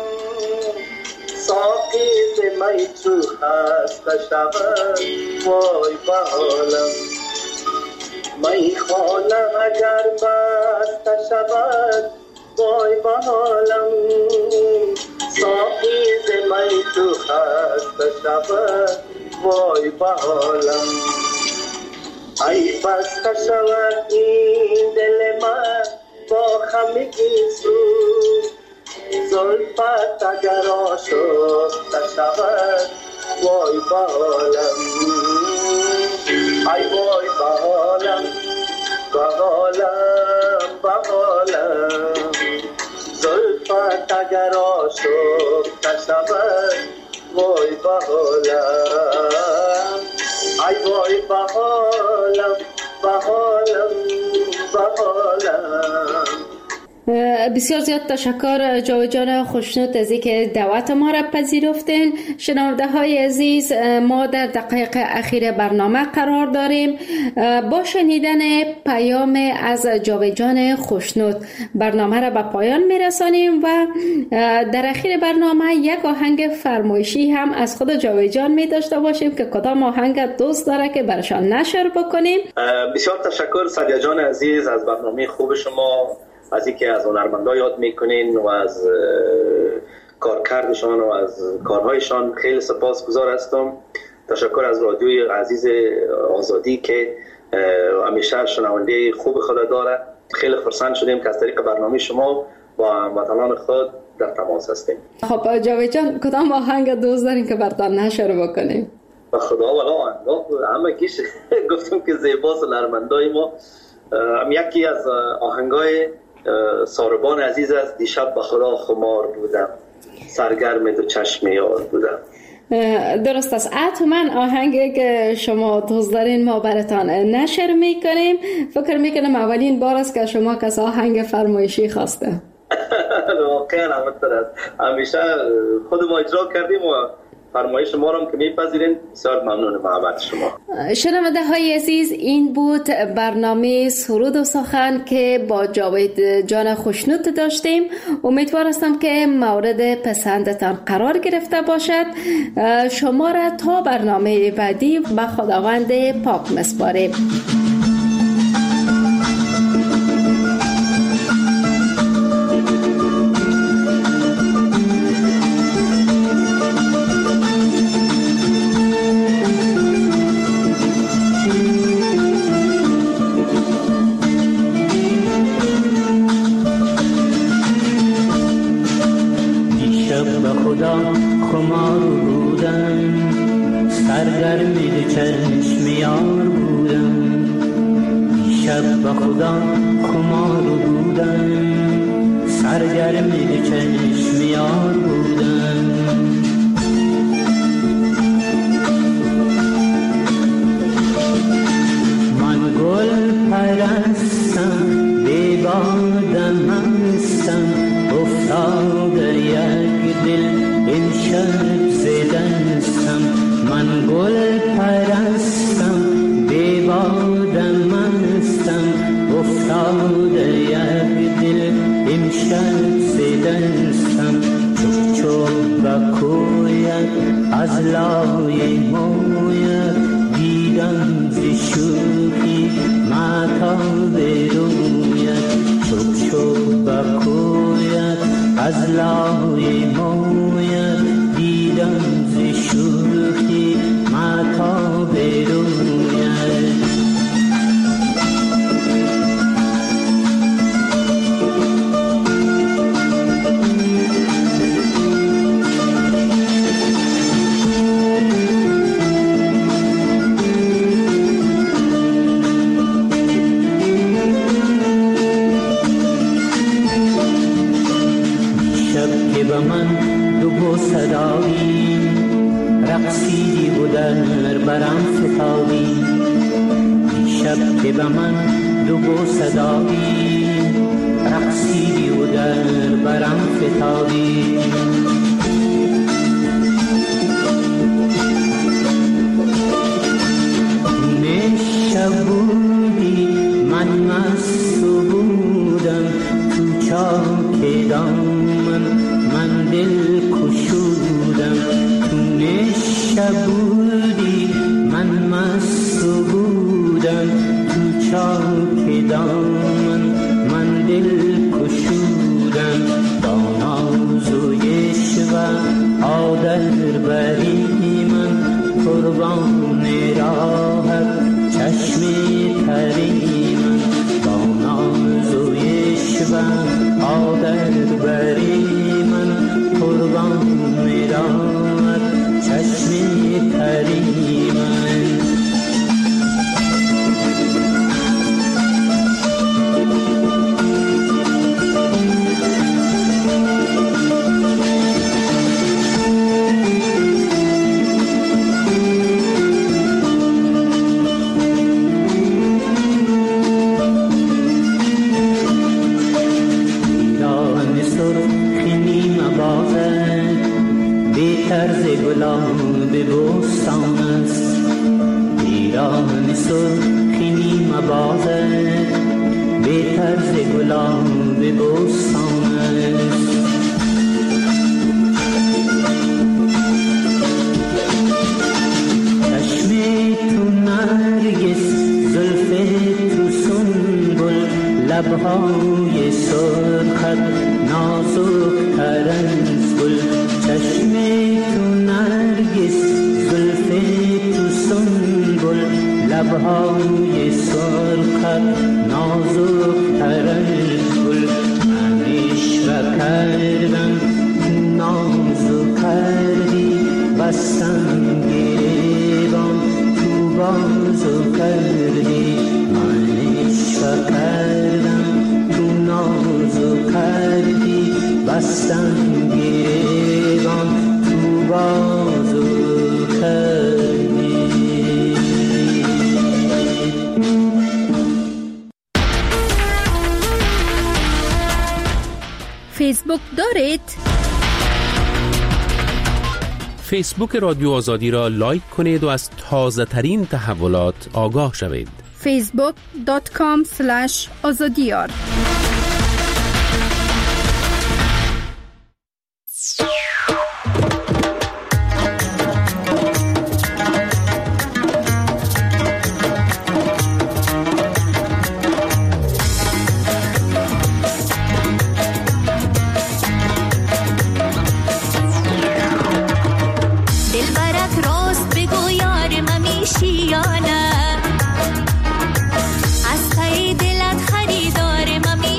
ساقی ز می چو خسته شود وای به حالم. می خانه اگر بسته شود وای به حالم، ساقی ز می چو خسته شود وای به حالم. ای بسته شود این دل من با خمیگی سوز، زلفت اگر آشفته شود وای به حالم. ای وای به حالم به حالم به حالم، زلفت اگر آشفته شود وای به حالم. ای وای به حالم به حالم به حالم. بسیار زیاد تشکر جاوید جان خوشنود از اینکه دعوت ما را پذیرفتین. شنونده های عزیز، ما در دقایق اخیر برنامه قرار داریم. با شنیدن پیام از جاوید جان خوشنود برنامه را به پایان میرسانیم و در اخیر برنامه یک آهنگ فرمایشی هم از خود جاوید جان می داشته باشیم که کدام آهنگ دوست داره که برشان نشر بکنیم. بسیار تشکر سعدیه جان عزیز از برنامه خوب شما، از اینکه از هنرمندا یاد میکنین و از کارکردشان و از کارهایشان خیلی سپاسگزار هستم. تشکر از رادیوی عزیز آزادی که همیشه شنونده خوب خود داره. خیلی خرسند شدیم که از طریق برنامه شما با وطنان خود در تماس هستیم. خب جاوید جان کدام آهنگ دوست دارین که براتون نشر بکنیم؟ به خدا والا همه کیش گفتم که زیباست هنرمندای ما. یکی از آهنگای ساربان عزیز است، دیشب به خدا خمار بودم، سرگرم دو چشم یار بودم. درست است. حتما آهنگی که شما دوست دارین ما براتان نشر میکنیم. فکر میکنم اولین بار است که شما کس آهنگ فرمایشی خواسته. واقعا همیشه خود ما اجرا کردیم و فرمایش ما رو که میپذیرین بسیار ممنون محبت شما. شنونده های عزیز، این بود برنامه سرود و سخن که با جاوید جان خوشنود داشتیم. امیدوار هستم که مورد پسندتان قرار گرفته باشد. شما را تا برنامه بعدی به خداوند پاک میسپاریم. خمار بودم، سرگرم چشم یار بودم. دیشب به خدا خمار بودم، سرگرم چشم یار بودم. من گل پرستم، بی بادم هستم، افتاده یک دل امشب زدنستم. من گل پرستم، بی بادم هستم، افتاده یک دل امشب زدنستم. چوب چوب و کویت از لای مویت دیدم ز شوخی مهتاب رویت. چوب چوب و کویت از لای مویت دیدم ز شوخی مهتاب رویت. صدایی رقصیدی و در برم فتادی، دیشب که به من دو صدایی رقصیدی و در برم فتادی. نشب بودی من مست بودم تو چاک دامن من دل کشودم. تو نشب بودی من مست بودم تو چاک دامن من دل کشودم. با ناز و عشق عادت بری من قربان راهت چشم تری من. با ناز و عشق عادت بری من قربان راهت چشم تری من. طرز گلاب بوستان است ایران سرخی مبازد، به طرز گلاب بوستان است. چشم تو نرگس زلف تو سنبل لبهای سرخت نازک تر از گل. چشم تو نرگس زلف تو سنبل لبهای سرخت نازک تر از گل. من عشق کردم تو نازو کردی بستم گریبان تو بازو کردی. من عشق کردم تو نازو کردی بستم گریبان تو بازو کردی. فیسبوک دارید؟ فیسبوک رادیو آزادی را لایک کنید و از تازه ترین تحولات آگاه شوید. facebook.com/azadiyar. از تای دلت خریدار من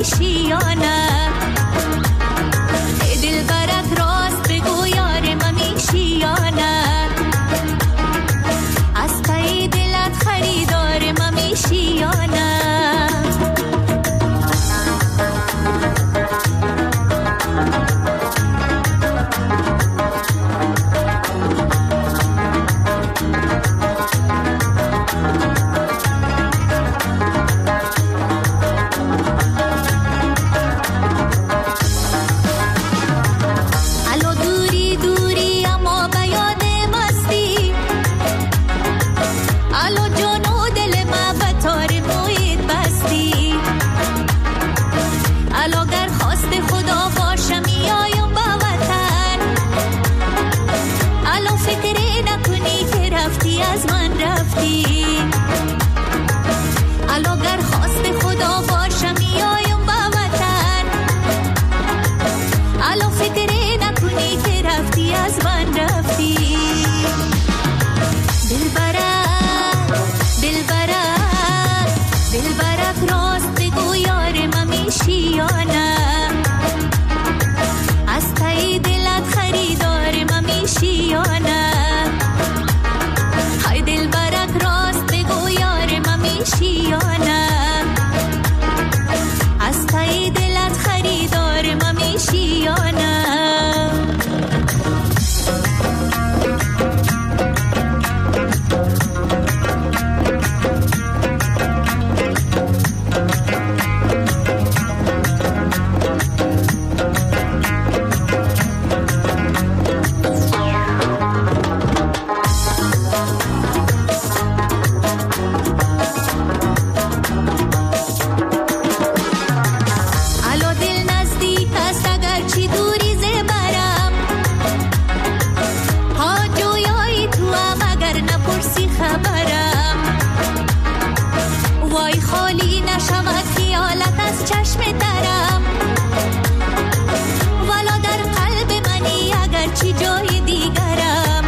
اگرچه جای دیگرم.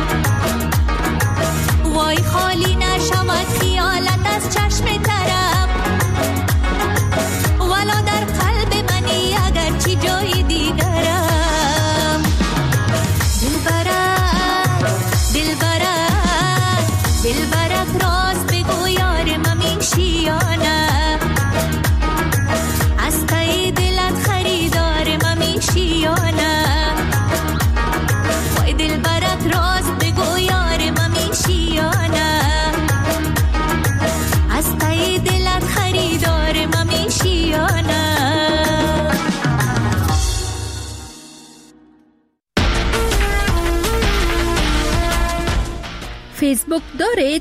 وای خالی نشود خیالت از چشم ترم، ولو در قلب منی اگرچه جای دیگرم. دلبرک راست بگو یار ممیشی یا نه، از تای دلت خریدار ممیشی یا نه. وای دلبرک راست بگو یار ممیشی یا نه، از تای دلت خریدار ممیشی یا نه. فیسبوک دارید؟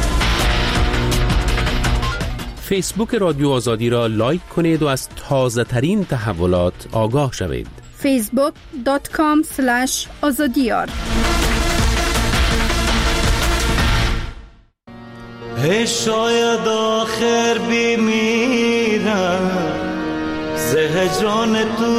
فیسبوک رادیو آزادی را لایک کنید و از تازه ترین تحولات آگاه شوید. facebook.com/azadiyar. شاید آخر بمیرم زهجان تو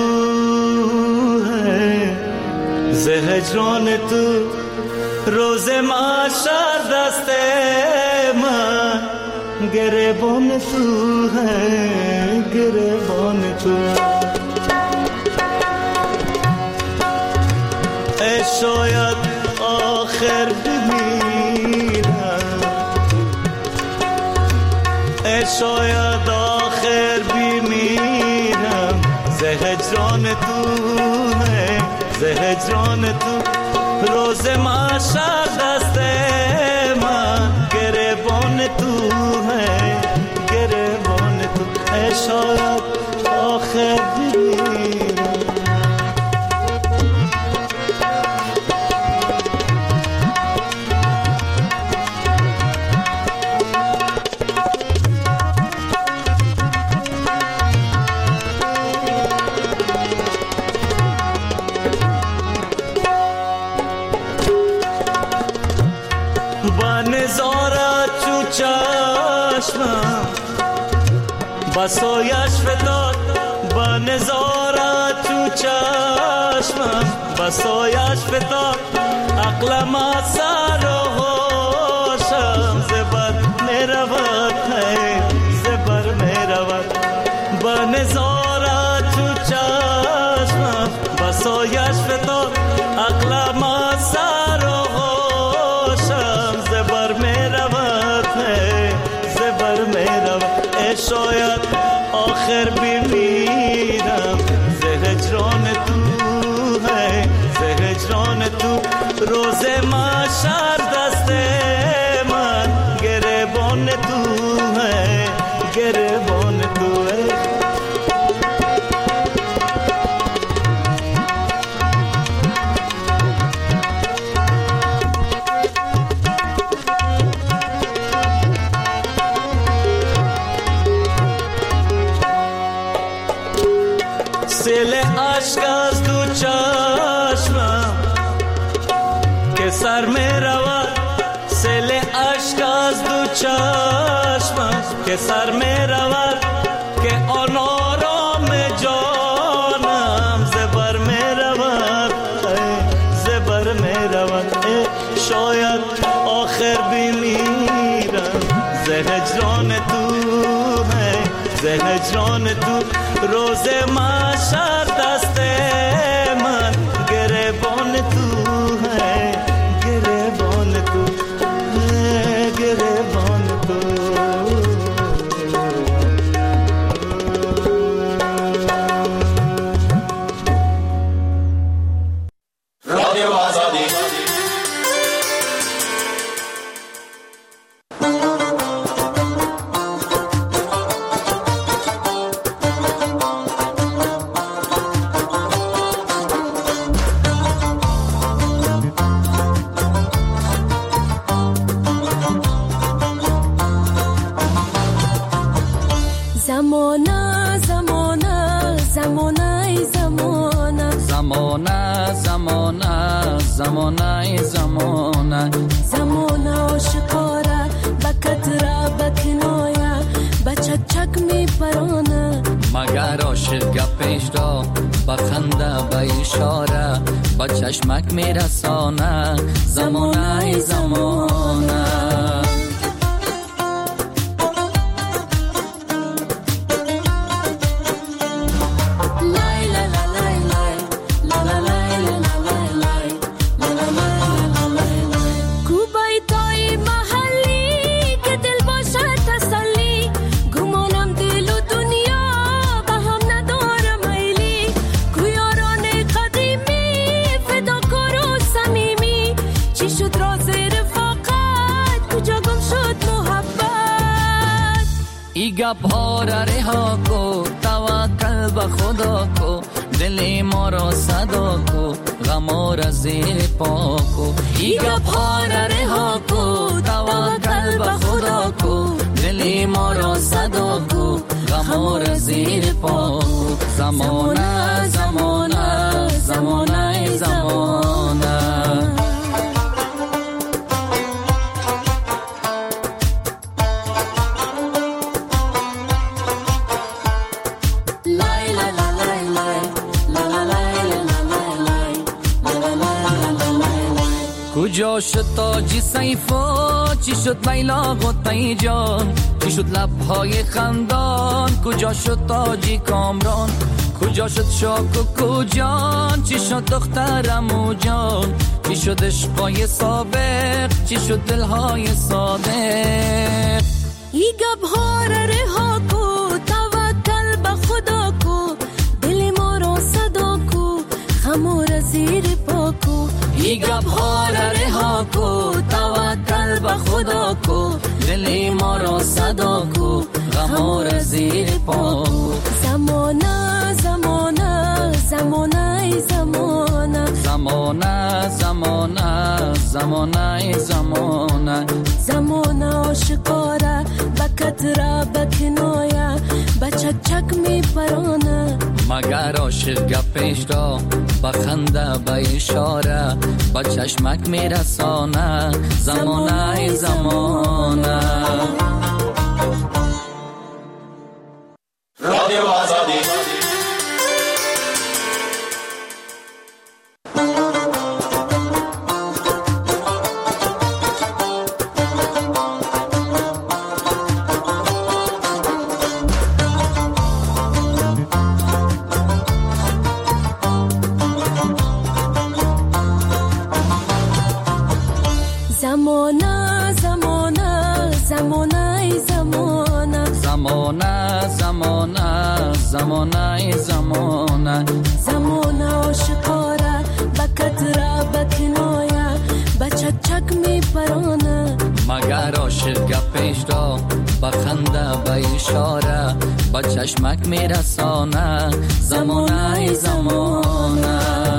ہے، زهجان تو روز محشر دست من گریبان تو ہے، گریبان تو. شاید آخر بمیرم، شاید آخر بمیرم زهجان تو ہے، زهجان تو روز محشر دست من گریبان تو ہے، گریبان تو. شاید آخر بمیرم. بسایش فتاد با نظارت تو چشمم، بسایش فتاد عقلم از سر و هوشم. زبر می رود زبر می رود با نظارت تو چشمم، بسایش فتاد عقلم از سر و هوشم. زبر می رود زبر می رود. شاید آخر بمیرم زهجان تو ہے، زهجان تو روز محشر دست من گریبان تو ہے، گریبان تو ہے. سیل عشق از دو چشمم که سر می رود، سیل عشق از دو چشمم که سر می رود، که آن آرام جانم زبر می رود، زبر می رود. شاید آخر بمیرم زهجان تو ہے، زهجان تو روز محشر دست من گریبان تو ہے، گریبان تو ہے، گریبان تو. رادیو آزادی. زمانه عاشقاره بکتره بکنایه بچک چک می پرانه مگر عاشق گپش دا بخنده به اشاره با چشمک میرسانه زمانه زمانه. گپ ها را رها کو توکل به خدا کو دل ما را صدا کو غم را زیر پا کو. ای گپ ها را رها کو توکل به خدا کو دل ما را صدا کو غم را زیر پا کو. زمانه زمانه زمانه زمانه. کجا شد تاجی سیفا چی شد لیلا غطی جان چی شد لبهای خندان کجا شد تاجی کامران کجا شد شاک و کجان چی شد دخترمو جان چی شد عشقای سابق چی شد دلهای صادق. ای گبها را رها کو توکل به خدا کو دل ما را صدا کو خمو را زیر پا کو. ای گبها را رها کو توکل به خدا کو دل ما را صدا کو غم را زیر پا کو. زمانه زمانه زمانه زمانه زمانه زمانه زمانه زمانه. زمانه عاشقاره بکتره بکنایه بچک چک می پرانه مگر عاشق گپش را بخنده به اشاره با چشمک میرسانه زمانه زمانه. رادیو آزادی زمانه زمانه زمانه زمانه زمانه زمانه زمانه زمانه. زمانه عاشقاره بکتره بکنایه بچک چک می پرانه مگر عاشق گپش را بخنده به اشاره با چشمک میرسانه زمانه زمانه.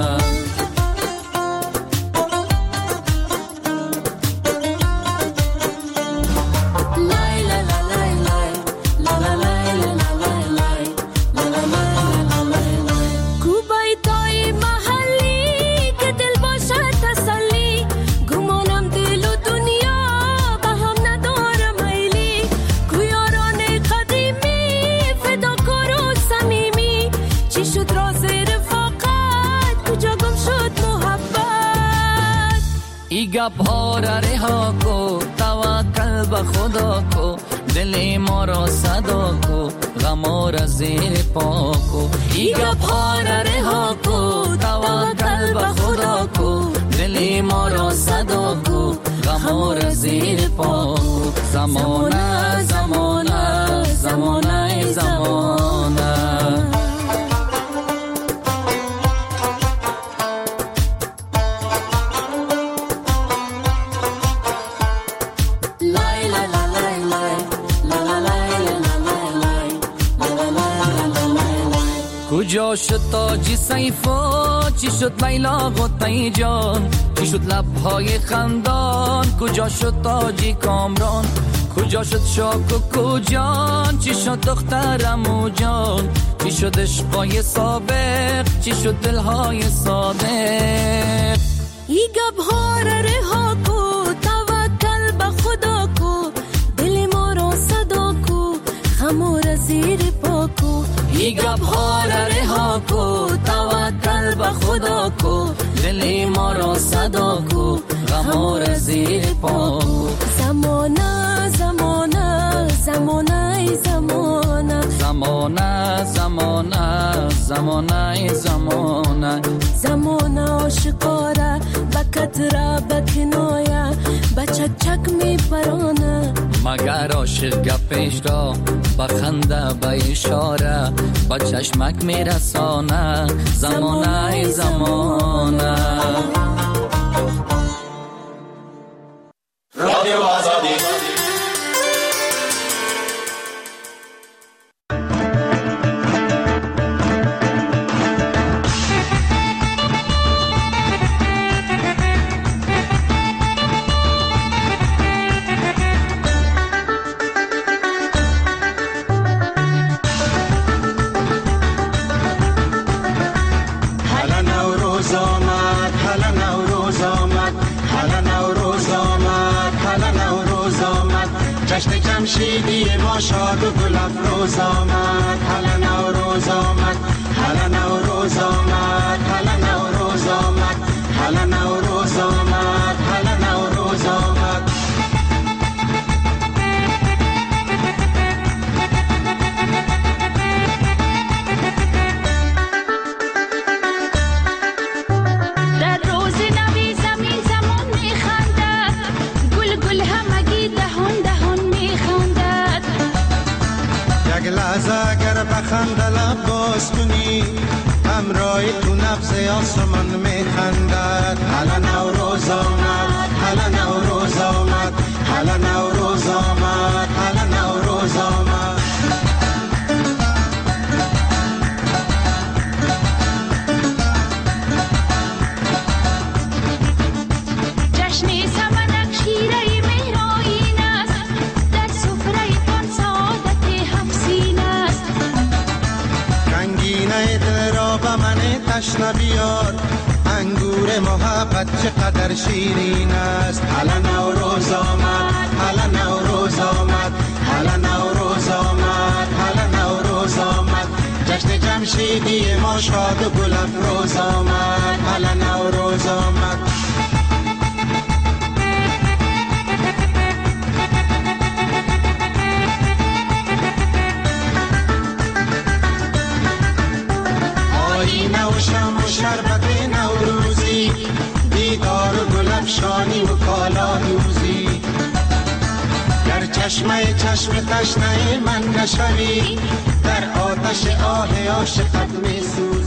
گپ ها را رها کو توکل به خدا کو دل ما را صدا کو غم را زیر پا کو. ای گپ ها را رها کو توکل به خدا کو دل ما را صدا کو غم را زیر پا کو. زمانه زمانه زمانه زمانه. کجا شد تاجی سیفا چی شد لیلا غطی جان چی شد لبهای خندان کجا شد تاجی کامران کجا شد شاک و کجان چی شد دخترمو جان چی شد عشقای سابق چی شد دلهای صادق. ای گبها را رها کو توکل به خدا کو دل ما را صدا کو خمو را زیر پا کو. ای گبها را رها کو توکل به خدا کو دل ما را صدا کو غم را زیر پا کو زمانه زمانه زمانه زمانه زمانه زمانه زمانه زمانه زمانه آشکاره بکتره بکنایه بچک چک می پرانه مگر عاشق گپش را بخنده به اشاره با چشمک می رسانه زمانه زمانه رادیو آزادی جشن جمشیدی ما شاد و گل افروز آمد هلا نوروز آمد هلا نوروز آمد هلا نوروز آمد هلا نوروز آمد هلا نوروز آمد در روز نوی زمین زمان میخندد گل گل همگی دهان دهان میخندد یک لحظه اگر بخنده لب باز کنی همراه تو نبض آسمان میخندد هلا نوروز آمد هلا نوروز آمد هلا نوروز آمد هلا نوروز آمد جشن سمنک شیره مهرآیین است در سفره تان سعادت هفسین است رنگینه دل را به من تشنه بیار انگور محبت چقدر شیرین است هلا نوروز آمد هلا نوروز آمد هلا نوروز آمد هلا نوروز آمد جشن جمشیدی ما شاد و گل افروز آمد هلا نوروز آمد آینه و شم و شربت نوروزی دیدار و گل افشانی و کالا دوزی در چشمه چشم تشنه من نشوی در آتش آه عاشقت می سوزی